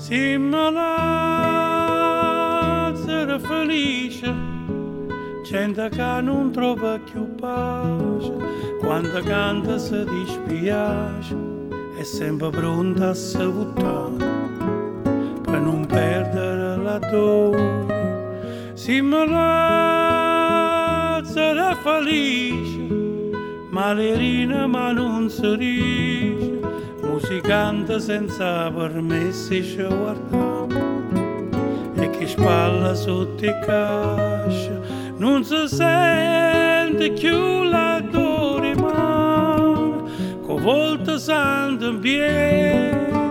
Si malazzera felice, gente che non trova più pace, quando canta si dispiace, è sempre pronta a salutare, per non perdere la dore. Si malazzera felice, malerina ma non si riesce, musicante senza permessi ci guardiamo, e chi spalla sotto i cascia non si sente più l'odore, ma con volta santo in piedi